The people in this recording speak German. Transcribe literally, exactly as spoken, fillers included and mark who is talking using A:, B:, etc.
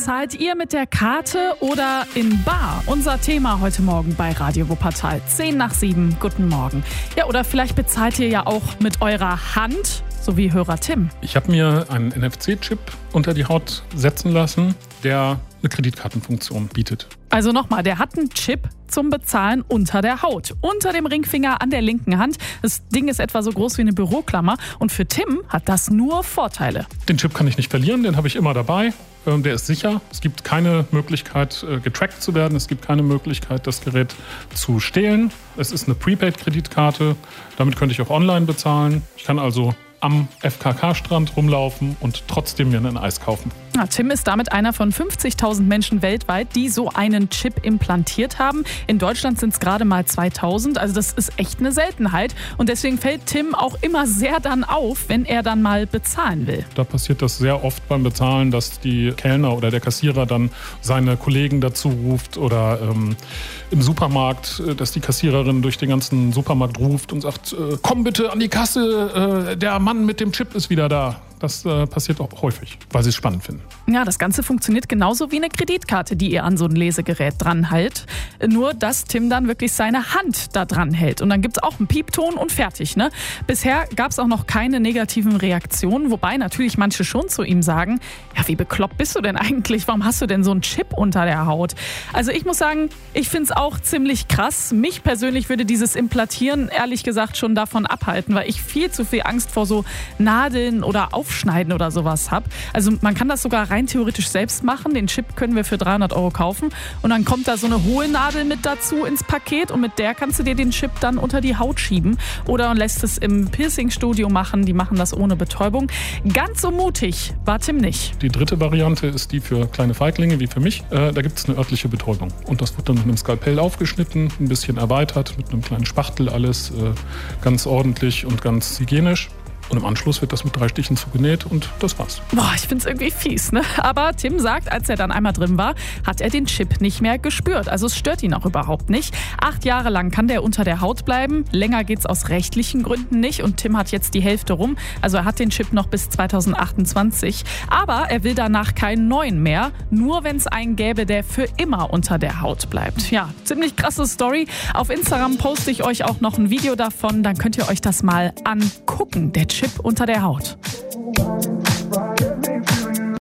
A: Zahlt ihr mit der Karte oder in bar? Unser Thema heute Morgen bei Radio Wuppertal. zehn nach sieben, guten Morgen. Ja, oder vielleicht bezahlt ihr ja auch mit eurer Hand, so wie Hörer Tim.
B: Ich habe mir einen N F C-Chip unter die Haut setzen lassen, der eine Kreditkartenfunktion bietet.
A: Also nochmal, der hat einen Chip zum Bezahlen unter der Haut. Unter dem Ringfinger an der linken Hand. Das Ding ist etwa so groß wie eine Büroklammer. Und für Tim hat das nur Vorteile.
B: Den Chip kann ich nicht verlieren, den habe ich immer dabei. Der ist sicher. Es gibt keine Möglichkeit, getrackt zu werden. Es gibt keine Möglichkeit, das Gerät zu stehlen. Es ist eine Prepaid-Kreditkarte. Damit könnte ich auch online bezahlen. Ich kann also am F K K-Strand rumlaufen und trotzdem mir ein Eis kaufen.
A: Ja, Tim ist damit einer von fünfzigtausend Menschen weltweit, die so einen Chip implantiert haben. In Deutschland sind es gerade mal zweitausend, also das ist echt eine Seltenheit. Und deswegen fällt Tim auch immer sehr dann auf, wenn er dann mal bezahlen will.
B: Da passiert das sehr oft beim Bezahlen, dass die Kellner oder der Kassierer dann seine Kollegen dazu ruft oder ähm, im Supermarkt, dass die Kassiererin durch den ganzen Supermarkt ruft und sagt, äh, komm bitte an die Kasse, äh, der Mann mit dem Chip ist wieder da. Das äh, passiert auch häufig, weil sie es spannend finden.
A: Ja, das Ganze funktioniert genauso wie eine Kreditkarte, die ihr an so ein Lesegerät dran hält. Nur, dass Tim dann wirklich seine Hand da dran hält. Und dann gibt es auch einen Piepton und fertig. Ne? Bisher gab es auch noch keine negativen Reaktionen, wobei natürlich manche schon zu ihm sagen, ja, wie bekloppt bist du denn eigentlich? Warum hast du denn so einen Chip unter der Haut? Also ich muss sagen, ich finde es auch ziemlich krass. Mich persönlich würde dieses Implantieren ehrlich gesagt schon davon abhalten, weil ich viel zu viel Angst vor so Nadeln oder Aufschneiden oder sowas habe. Also man kann das sogar rein theoretisch selbst machen. Den Chip können wir für dreihundert Euro kaufen und dann kommt da so eine hohe Nadel mit dazu ins Paket und mit der kannst du dir den Chip dann unter die Haut schieben oder lässt es im Piercing-Studio machen. Die machen das ohne Betäubung. Ganz so mutig war Tim nicht.
B: Die dritte Variante ist die für kleine Feiglinge wie für mich. Äh, da gibt es eine örtliche Betäubung und das wird dann mit einem Skalpell aufgeschnitten, ein bisschen erweitert, mit einem kleinen Spachtel alles, äh, ganz ordentlich und ganz hygienisch. Und im Anschluss wird das mit drei Stichen zugenäht und das war's.
A: Boah, ich find's irgendwie fies, ne? Aber Tim sagt, als er dann einmal drin war, hat er den Chip nicht mehr gespürt. Also es stört ihn auch überhaupt nicht. Acht Jahre lang kann der unter der Haut bleiben. Länger geht's aus rechtlichen Gründen nicht. Und Tim hat jetzt die Hälfte rum. Also er hat den Chip noch bis zweitausendachtundzwanzig. Aber er will danach keinen neuen mehr. Nur wenn es einen gäbe, der für immer unter der Haut bleibt. Ja, ziemlich krasse Story. Auf Instagram poste ich euch auch noch ein Video davon. Dann könnt ihr euch das mal angucken. Der Chip unter der Haut.